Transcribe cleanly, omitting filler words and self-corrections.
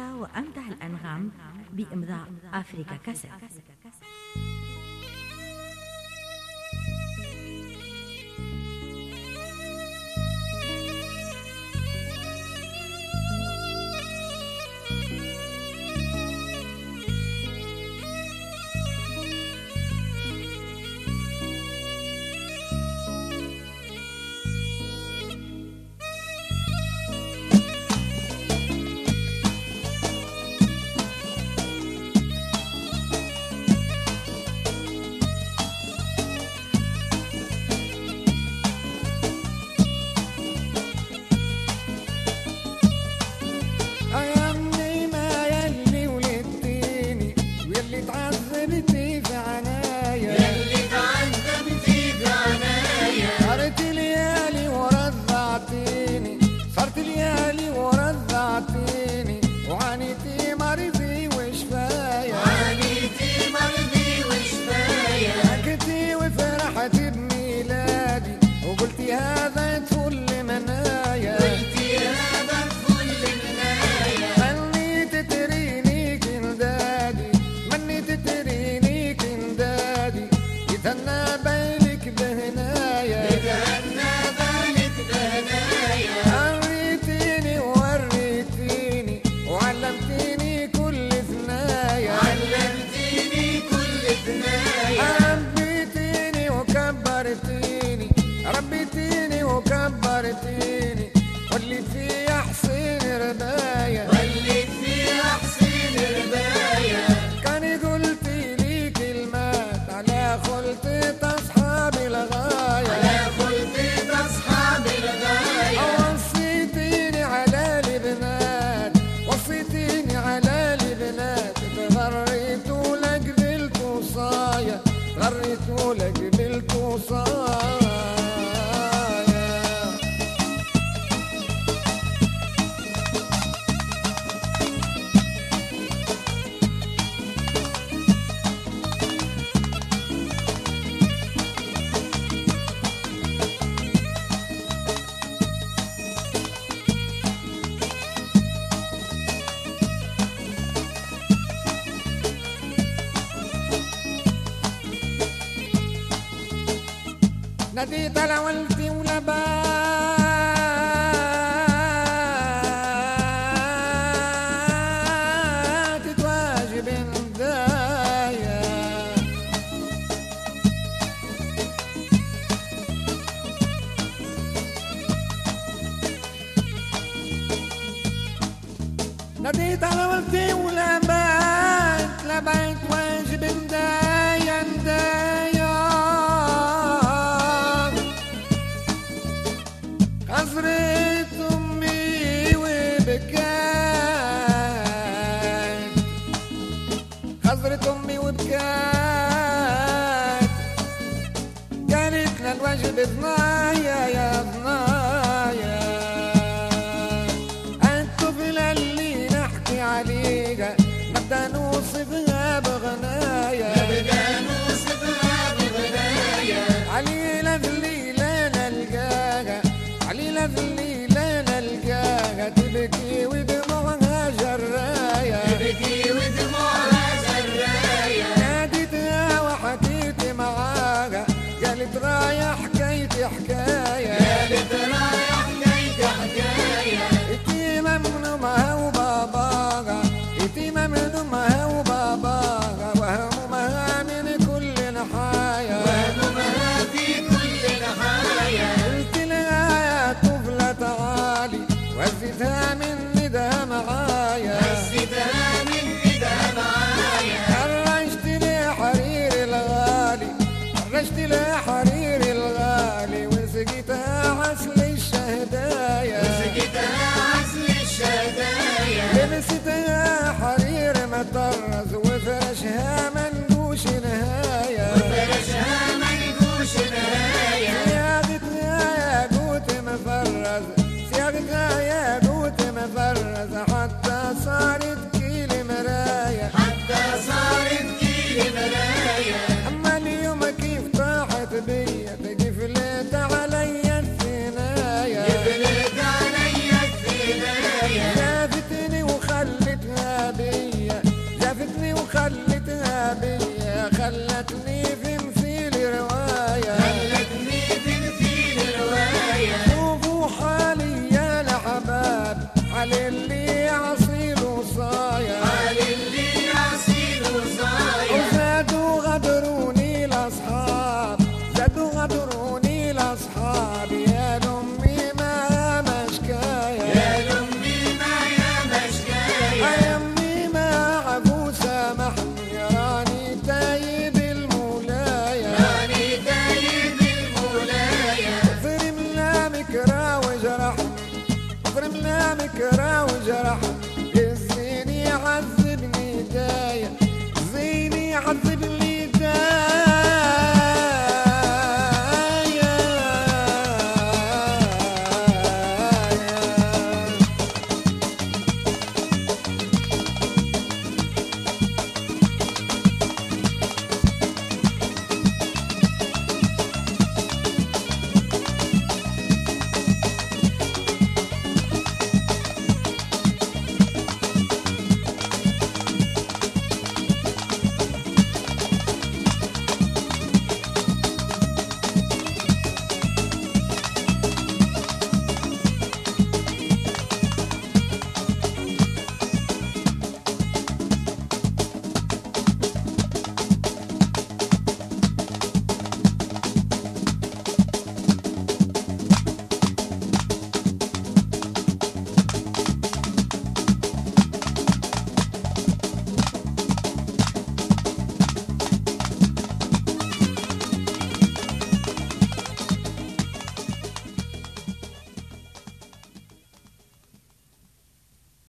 أحلى وأمتع الأنغام بإمضاء أفريكا كاسيت. ربيتيني وكبرتيني واللي فيها حسين رباية كان قلتي لي كلمات على خلطة أصحاب الغاية وصيتيني على البنات تغريت ولك بالوصاية ناديت لولتي ولبات تواجب ندايا ناديت لولتي ولبات واجب ندايا خزرت أمي وبكات قالت لنا الواجب ضنايا يا ضنايا الطفلة اللي نحكي عليها نبدأ نوصفها بغنايا عليلة الليلة نلقاها تبكي ودموعها جرايا ناديتها وحكيت معاها قالت رايح حكايتي حكاية يتيمة من أمها وباباها وهمومها من كل نحايا قلت لها يا طفلة تعالي وزتها من ندها معايا خرجت لي حرير الغالي وسقيتها عسل الشهدايا لبستها حرير مطرز وفرشها منقوش نهاية سيادتها يا قوت مفرز سكرة وجرح